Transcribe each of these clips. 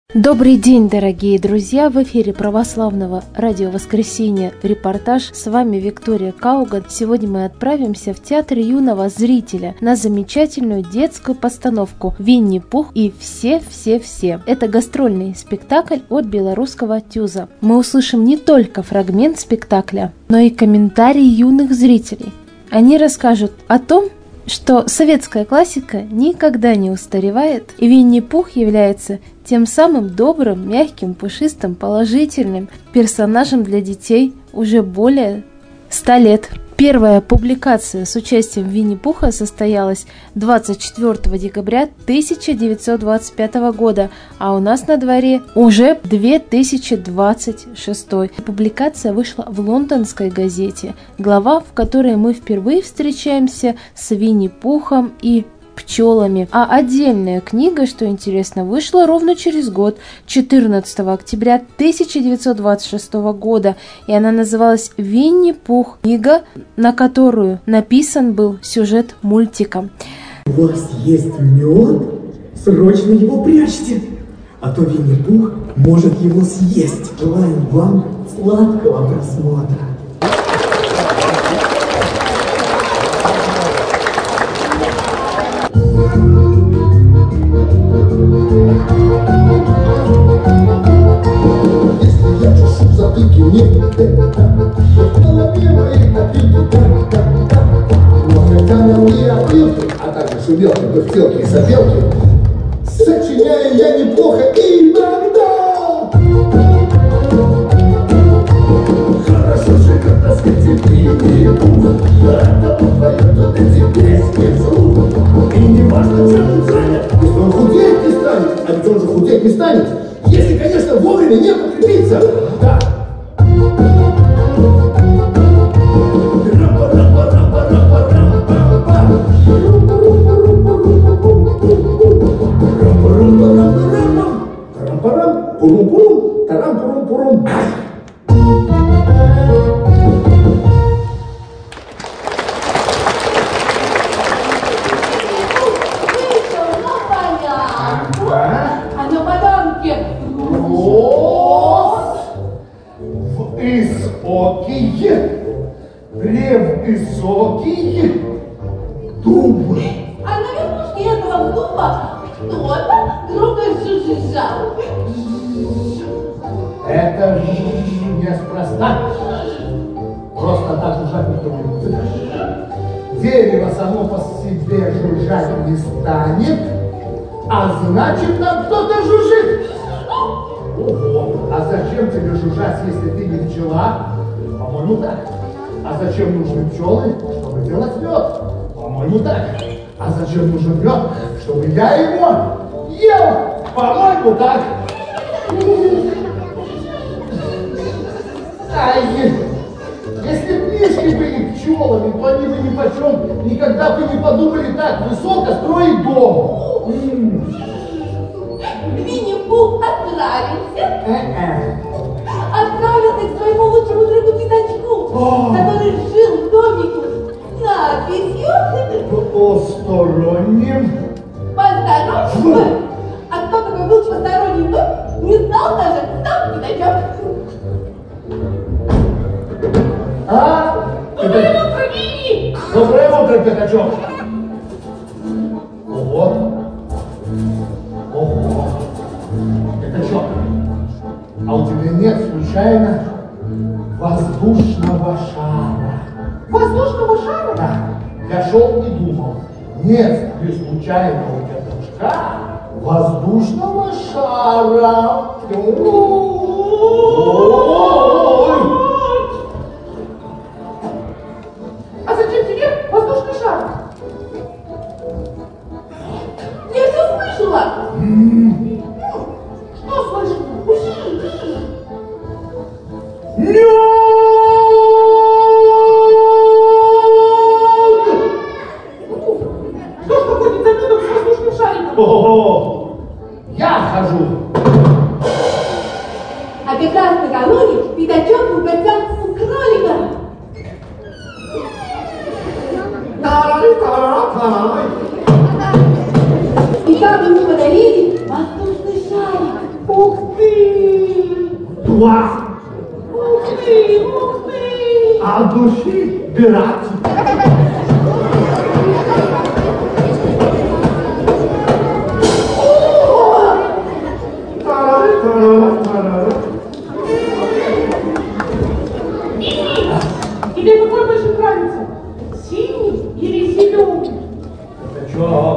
Добрый день, дорогие друзья! В эфире православного радио «Воскресенье» репортаж. С вами Виктория Кауган. Сегодня мы отправимся в театр юного зрителя на замечательную детскую постановку «Винни-Пух и все-все-все». Это гастрольный спектакль от белорусского ТЮЗа. Мы услышим не только фрагмент спектакля, но и комментарии юных зрителей. Они расскажут о том, что советская классика никогда не устаревает, и Винни-Пух является тем самым добрым, мягким, пушистым, положительным персонажем для детей уже более 100 лет. Первая публикация с участием Винни-Пуха состоялась 24 декабря 1925 года, а у нас на дворе уже 2026. Публикация вышла в лондонской газете, глава, в которой мы впервые встречаемся с Винни-Пухом и пчелами. А отдельная книга, что интересно, вышла ровно через год, 14 октября 1926 года, и она называлась «Винни-Пух», книга, на которую написан был сюжет мультика. У вас есть мед? Срочно его прячьте, а то Винни-Пух может его съесть. Желаем вам сладкого просмотра. Если я чешу в затылке, не то в голове моей опилки, но хотя малые опилки, а также шумелки, пыхтелки и сопелки, сочиняю я неплохо иногда. Хорошо же, когда с этим Винни-Пух, это он поет вот эти песни вслух. И не важно, чем он занят, если он худеть не станет, а ведь он же худеть не станет, если, конечно, вовремя не подкрепиться. Да. Пурум-пурум, тарам-пурум-пурум. Высокие дубы. А на верхушке этого дуба кто-то громко жужжал. Это неспроста. Просто так жужжать никто не будет. Дерево само по себе жужжать не станет, а значит, нам кто-то жужжит. Ого, а зачем тебе жужжать, если ты не пчела? По-моему, так. А зачем нужны пчелы? Чтобы делать мед. По-моему, так. А зачем нужен мед? Чтобы я его ел. По-моему, так. Ай, если б мишки были пчелами, то они бы ни почем никогда бы не подумали так высоко строить дом. Винни-Пух отправился к своему лучшему другу Пятачку, который жил в домике с надписью «Посторонним». «Посторонним». А кто такой был посторонним, не знал даже сам Пятачок. Доброе утро, Винни! Доброе утро, Пятачок! Ого! Ого! Пятачок, а у тебя нет случайно воздушного шара? Воздушного шара? Да, я шел и думал, нет ли случайно у Пятачка воздушного шара? А зачем тебе воздушный шар? Я все слышала. Что слышала? Нет! Что ж будет за медом с воздушным шариком? О-о-о! Я хожу! А как раз накануне Пятачок в гостях у кролика. И там ему подарили воздушный шарик. буржуа. Ух ты, ух ты! А от души пират. Тебе какой больше нравится? Синий или зеленый? Это что?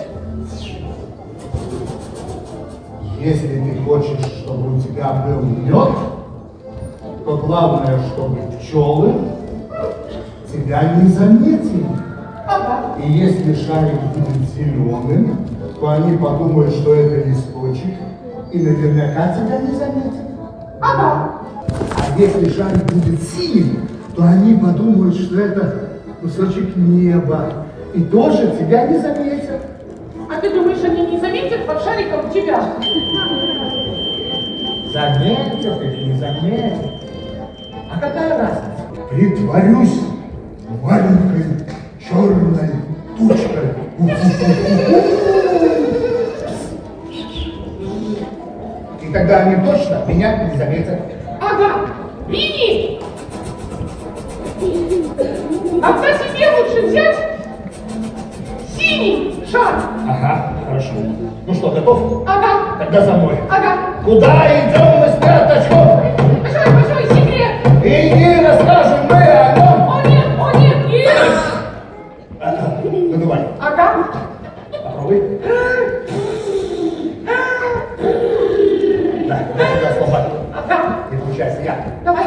Если ты хочешь, чтобы у тебя был мед, то главное, чтобы пчелы тебя не заметили. И если шарик будет зеленым, то они подумают, что это листочек, и наверняка тебя не заметят. А если шарик будет синим, то они подумают, что это кусочек неба, и тоже тебя не заметят. А ты думаешь, они не заметят под шариком тебя? Заметят или не заметят? А какая разница? Притворюсь маленькой черной тучкой. И тогда они точно меня не заметят. Ага, Винни! Отца себе лучше взять синий шар. Ага, хорошо. Ну что, готов? Ага. Тогда за мной. Ага. Куда идем мы с пятачком? Большой секрет. Иди, расскажем мы о нем. О нет, нет. Надувай. Ага. Попробуй. Да, я сломаю. Ага. Не получается, я. Давай.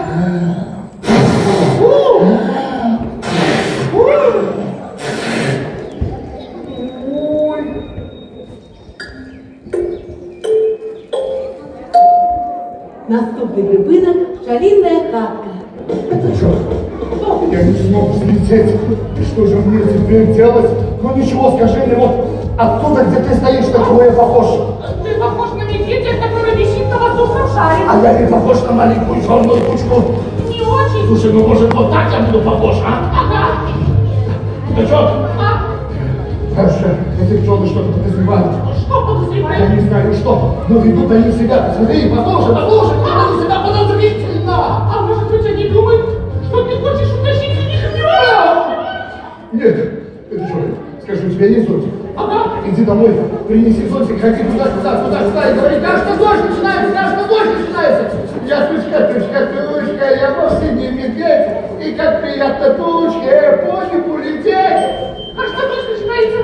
Наступный припынок – шалинная хатка. Это что? Я не смог взлететь. И что же мне теперь делать? Ну ничего, скажи мне, вот оттуда, где ты стоишь, на кого я похож? Ты похож на медведя, который висит на воздушном шаре. А я не похож на маленькую черную тучку. Не очень. Слушай, ну может вот так я буду похож, а? Ага. Ну что? А? Хорошо, эти пчелы что-то подозревают. Что Я подозреваешь? не знаю что, но ведут они себя. Посмотри, послушай, они себя подозрительно. А может быть, они думают, что ты хочешь утащить у них мед? Нет, это что, скажи, у тебя есть зонтик? Ага. Иди домой, принеси зонтик, ходи туда-сюда, и говори, кажется, дождь начинается. Я тучка, я вовсе не медведь, и как приятно тучке по небу лететь. Кажется, дождь начинается.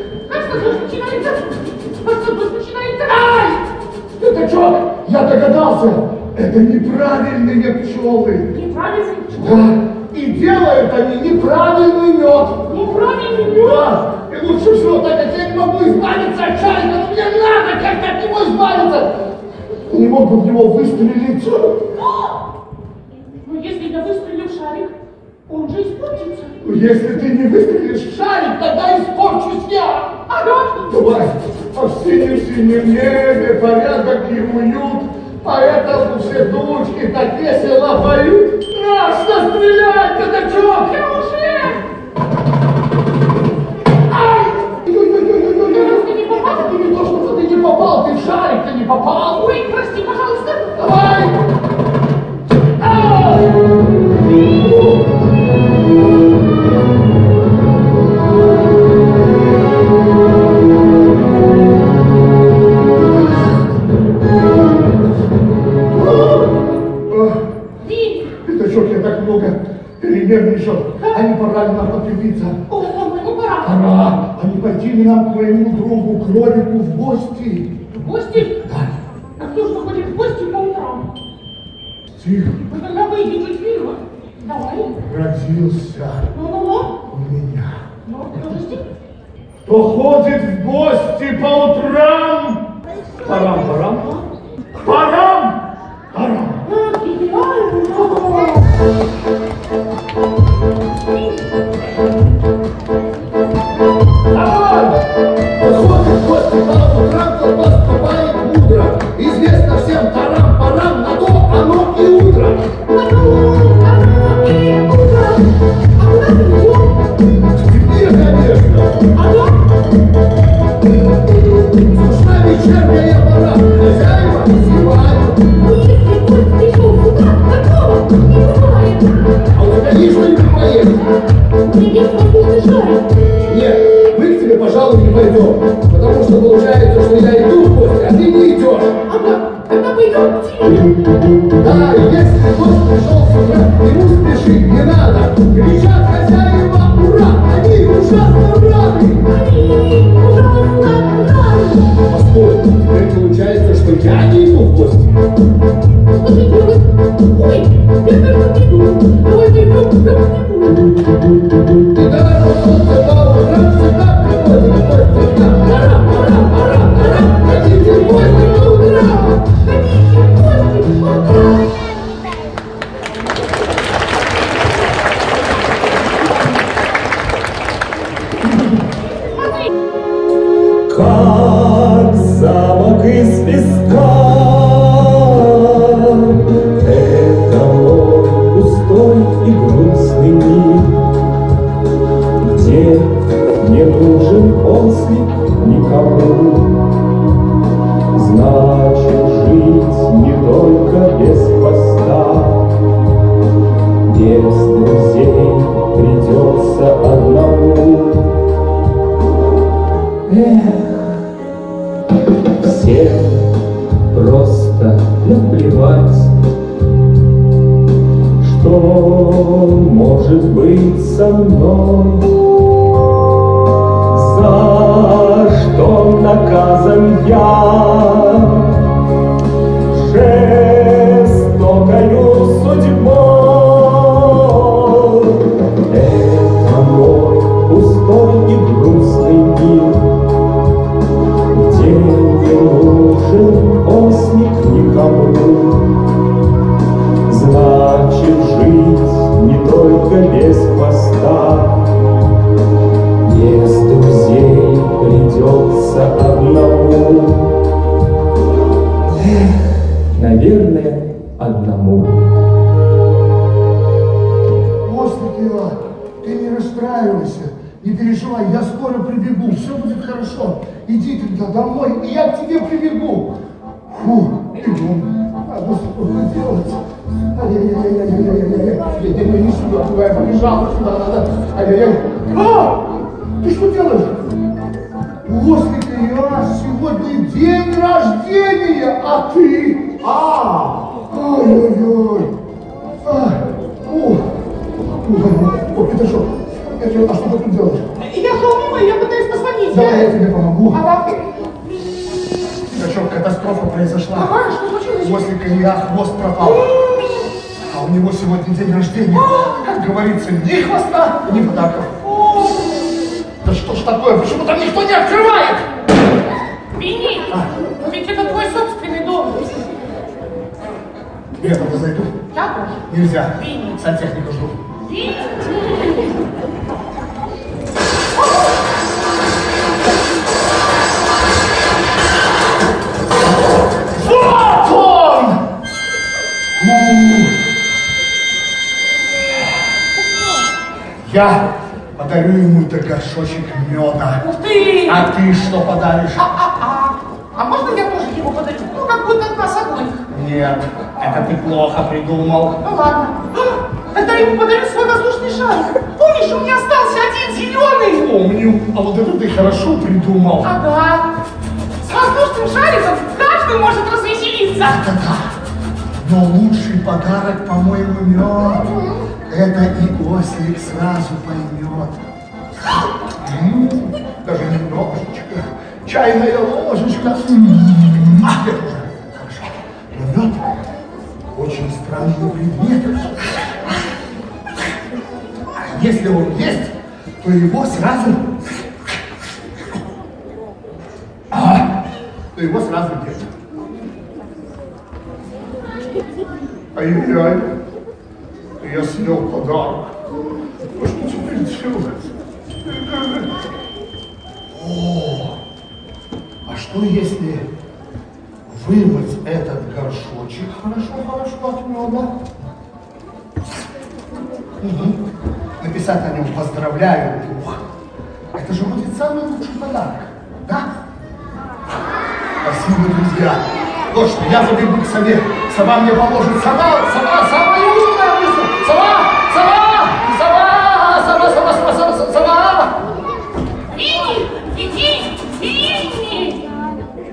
Ай! Это что? Я догадался, это неправильные пчелы. Неправильный пчел. Да, и делают они неправильный мед. Неправильный мед. Да, и лучше всего, так как я не могу избавиться от шарика, но мне надо как-то от него избавиться. Я не мог бы в него выстрелить. Но если я выстрелю в шарик, он же испортится. Но если ты не выстрелишь в шарик, тогда испорчусь я. Ага. Давай, а в синем-синем небе порядок и уют, поэтому все тучки так весело поют. Страшно стрелять, пятачок! Я уже! Ай! Ты не попал? Ты не то, что ты не попал, ты в шарик-то не попал. Ой, прости, пожалуйста. Давай! Ай! Пятачок, я так много перенервничал. А не пора ли нам подкрепиться? О, по-моему, пора. Пора. А не пойти ли нам к моему другу кролику в гости? В гости? Да. А кто же ходит в гости по утрам? Тихо. Вы тогда выйдете вперед. Давай. Родился Ну-ну-ну. у меня. Ну, подожди. Кто ходит в гости по утрам? Парам-парам. Парам-парам. Давай! Выходит в гости по утрам, то поступает мудро. Известно всем тарам-парам, на то оно и утро. К тебе, конечно. Скучна вечерняя пора, хозяева зевают. что я иду в гости, а ты не идешь. Ага, тогда пойдем к тебе. Да, если гость пришел с утра, ему спешить не надо. Кричат хозяева «Ура!», они ужасно рады. Они ужасно рады. Постой, теперь получается, что я не иду в гости. Что же делать? Ой, я даже не иду. Давай пойдем как-нибудь. И давай проснуться по утрам, всегда приходим в гости. Пора, пора, пора, пора. Хотите в гости по утрам? Хотите в гости по утрам? Как замок из песка, это мой пустой и грустный мир, где не нужен ослик никому. Значит, жить не только без хвоста, без друзей придется одному. Всем просто наплевать, что может быть со мной, за что наказан я жестокою судьбой. Это мой пустой и грустный мир, где не нужен ослик никому. Значит, жить не только без хвоста, без друзей придется одному. Наверное, одному. Ослик, ты не расстраивайся, не переживай, я скоро прибегу, все будет хорошо. Иди тогда домой, и я к тебе прибегу. Фу, бегом. Надо что-то делать. Ай-яй-яй-яй-яй-яй-яй. Не сюда, туда я побежала, сюда надо. Ай-яй-яй. Ты что делаешь? Ослик, сегодня день рождения, а ты? Ай-яй-яй. О, Петушок, а что ты тут делаешь? Я шел мимо, и я пытаюсь позвонить. Давай я тебе помогу. Ага. Петушок, катастрофа произошла. Ага, что случилось? У ослика хвост пропал. А у него сегодня день рождения. Как говорится, ни хвоста, ни подарков. Да что ж такое? Почему там никто не открывает? Винни, ведь это твой собственный дом. Я туда зайду? Я тоже. Нельзя. Винни. Сантехника жду. Винни. Вот он! Я подарю ему это горшочек меда. Ух ты! А ты что подаришь? А можно я тоже его подарю? Ну, как будто от нас обоих. Нет, это ты плохо придумал. Ну ладно. Тогда я ему подарю свой воздушный шарик. Помнишь, у меня остался один зеленый? Помню, а вот это ты хорошо придумал. Ага. С воздушным шариком каждый может развеселиться. Это да. Но лучший подарок, по-моему, мед. Это и ослик сразу поймет. Даже немножечко. Чайная ложечка. Это уже хорошо. Но мед очень странный предмет. Если он есть, то его сразу... то его сразу нет. Ай-яй-яй, я съел подарок. Ну что теперь делать? О, а что если вымыть этот горшочек хорошо от меда? Написать на нем «Поздравляю, Бог». Это же будет самый лучший подарок, да? Спасибо, друзья. Вот что, я забегу к сове. Сова мне поможет. Сова, самая умная мысль. Сова. Винни, иди, Винни.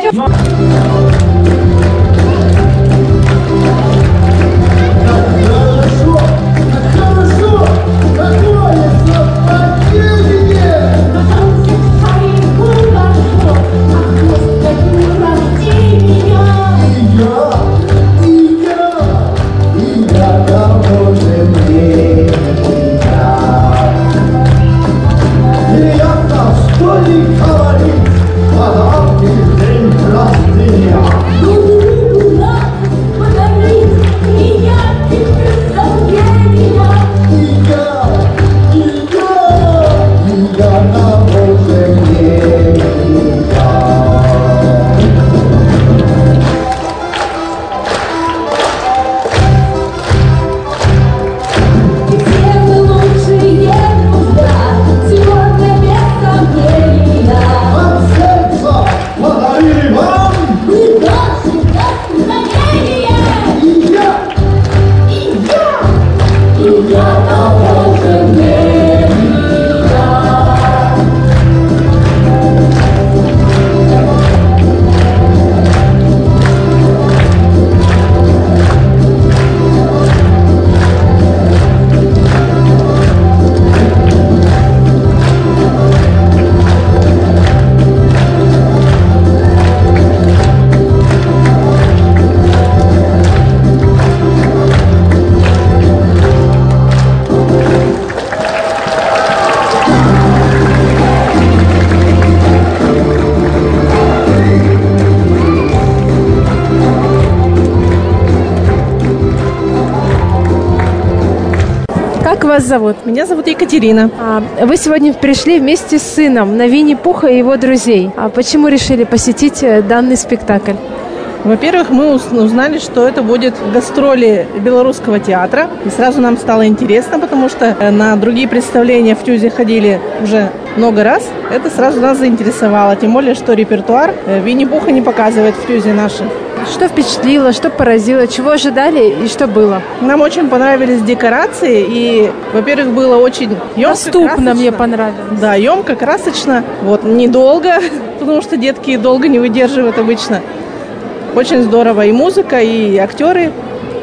Как вас зовут? Меня зовут Екатерина. Вы сегодня пришли вместе с сыном на Винни-Пуха и его друзей. А почему решили посетить данный спектакль? Во-первых, мы узнали, что это будет гастроли белорусского театра. И сразу нам стало интересно, потому что на другие представления в ТЮЗе ходили уже много раз. Это сразу нас заинтересовало. Тем более, что репертуар Винни-Пуха не показывает в ТЮЗе наши. Что впечатлило, что поразило, чего ожидали и что было? Нам очень понравились декорации. И, во-первых, было очень емко, доступно, красочно. мне понравилось. Да, емко, красочно. Вот, недолго, потому что детки долго не выдерживают обычно. Очень здорово. И музыка, и актеры.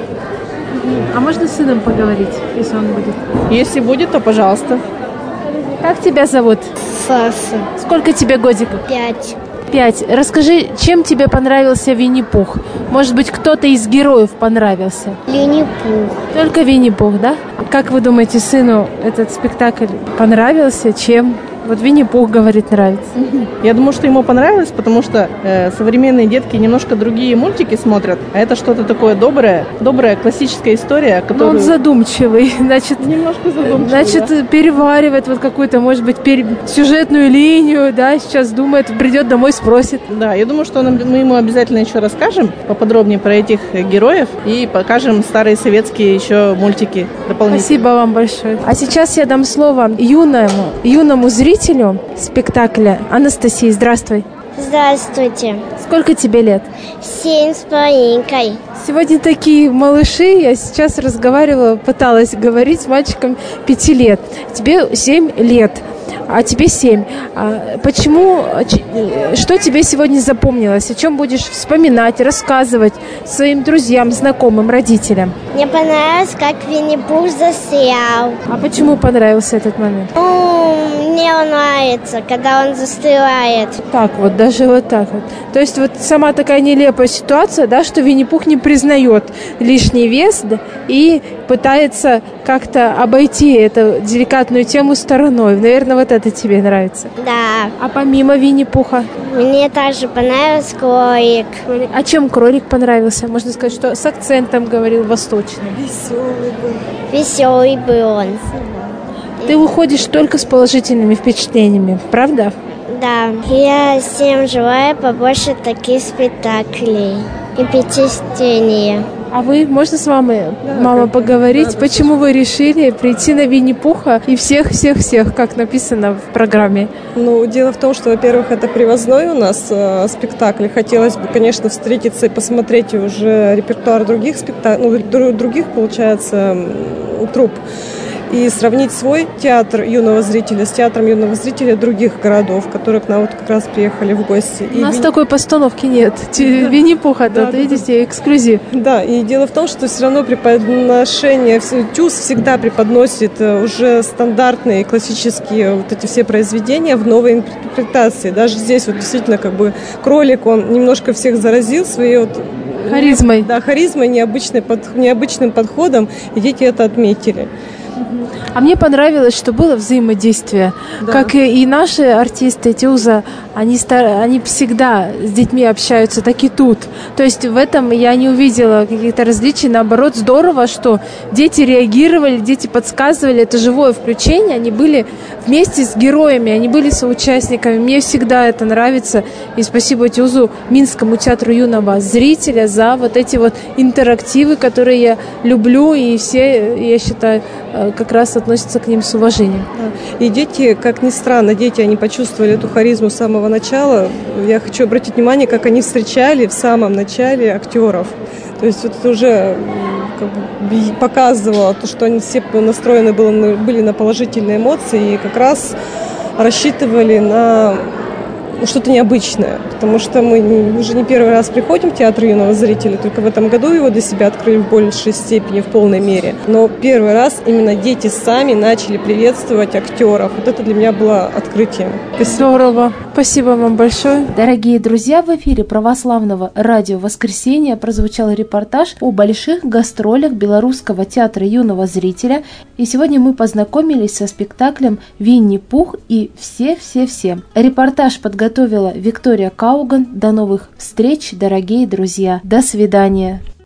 А можно с сыном поговорить, если он будет? Если будет, то пожалуйста. Как тебя зовут? Саша. Сколько тебе годиков? 5. 5. Расскажи, чем тебе понравился Винни-Пух? Может быть, кто-то из героев понравился? Винни-Пух. Только Винни-Пух, да? Как вы думаете, сыну этот спектакль понравился? Чем? Вот Винни-Пух, говорит, нравится. Я думаю, что ему понравилось, потому что современные детки немножко другие мультики смотрят, а это что-то такое доброе классическая история, которую... Но он задумчивый, значит, немножко задумчивый, да? переваривает вот какую-то, может быть, сюжетную линию, да, сейчас думает, придет домой, спросит. Да, я думаю, что мы ему обязательно еще расскажем поподробнее про этих героев и покажем старые советские еще мультики дополнительно. Спасибо вам большое. А сейчас я дам слово юному зрителю спектакля. Анастасия, здравствуй. Здравствуйте. Сколько тебе лет? 7 с половинкой. Сегодня такие малыши. Я сейчас пыталась говорить с мальчиком 5 лет. Тебе 7 лет. А тебе 7. Что тебе сегодня запомнилось? О чем будешь вспоминать, рассказывать своим друзьям, знакомым, родителям? Мне понравилось, как Винни-Пух застрял. А почему понравился этот момент? Мне он нравится, когда он застревает. Так вот, даже вот так вот. То есть вот сама такая нелепая ситуация, да, что Винни-Пух не признает лишний вес, да, и пытается как-то обойти эту деликатную тему стороной. Наверное, вот это тебе нравится. Да. А помимо Винни-Пуха? Мне также понравился кролик. А чем кролик понравился? Можно сказать, что с акцентом говорил восточным. Веселый был он. Ты уходишь только с положительными впечатлениями, правда? Да. Я всем желаю побольше таких спектаклей и впечатлений. А вы, можно с вами, мама, поговорить? Да, почему вы решили прийти на Винни-Пуха и всех-всех-всех, как написано в программе? Ну, дело в том, что, во-первых, это привозной у нас спектакль. Хотелось бы, конечно, встретиться и посмотреть уже репертуар других спектаклей, других, получается, труп. и сравнить свой театр юного зрителя с театром юного зрителя других городов, которые к нам вот как раз приехали в гости. У нас такой постановки нет. Винни-Пуха, видите, эксклюзив. Да, и дело в том, что все равно преподношение, ТЮЗ всегда преподносит уже стандартные классические вот эти все произведения в новой интерпретации. Даже здесь вот действительно как бы кролик, он немножко всех заразил своей вот харизмой. Да, харизмой, необычным подходом, и дети это отметили. А мне понравилось, что было взаимодействие. Да. Как и наши артисты ТЮЗа, они всегда с детьми общаются, так и тут. То есть в этом я не увидела каких-то различий. Наоборот, здорово, что дети реагировали, дети подсказывали. Это живое включение. Они были вместе с героями, они были соучастниками. Мне всегда это нравится. И спасибо ТЮЗу, Минскому театру юного зрителя, за вот эти вот интерактивы, которые я люблю. И все, я считаю, как раз относятся к ним с уважением. И дети, как ни странно, они почувствовали эту харизму с самого начала. Я хочу обратить внимание, как они встречали в самом начале актеров. То есть вот это уже как бы показывало то, что они все настроены были на положительные эмоции и как раз рассчитывали на что-то необычное, потому что мы уже не первый раз приходим в театр юного зрителя, только в этом году его для себя открыли в большей степени, в полной мере. Но первый раз именно дети сами начали приветствовать актеров. Вот это для меня было открытием. Здорово. Спасибо вам большое. Дорогие друзья, в эфире православного радио «Воскресенье» прозвучал репортаж о больших гастролях Белорусского театра юного зрителя. И сегодня мы познакомились со спектаклем «Винни-Пух» и «Все-все-все». Репортаж подготовила Виктория Кауган. До новых встреч, дорогие друзья. До свидания.